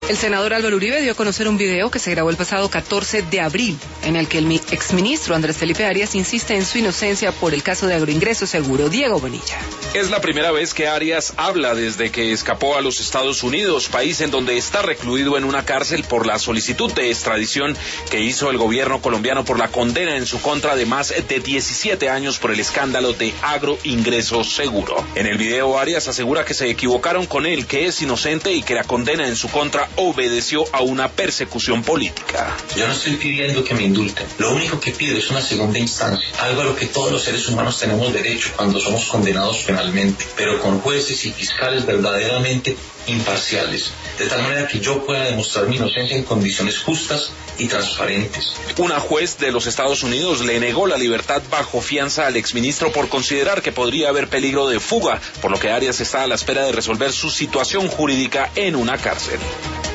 El senador Álvaro Uribe dio a conocer un video que se grabó el pasado 14 de abril, en el que el exministro Andrés Felipe Arias insiste en su inocencia por el caso de Agroingreso Seguro. Diego Bonilla. Es la primera vez que Arias habla desde que escapó a los Estados Unidos, país en donde está recluido en una cárcel por la solicitud de extradición que hizo el gobierno colombiano por la condena en su contra de más de 17 años por el escándalo de Agroingreso Seguro. En el video, Arias asegura que se equivocaron con él, que es inocente y que la condena en su contra obedeció a una persecución política. Yo no estoy pidiendo que me indulten. Lo único que pido es una segunda instancia, algo a lo que todos los seres humanos tenemos derecho cuando somos condenados penalmente, pero con jueces y fiscales verdaderamente imparciales, de tal manera que yo pueda demostrar mi inocencia en condiciones justas y transparentes. Una juez de los Estados Unidos le negó la libertad bajo fianza al exministro por considerar que podría haber peligro de fuga, por lo que Arias está a la espera de resolver su situación jurídica en una cárcel.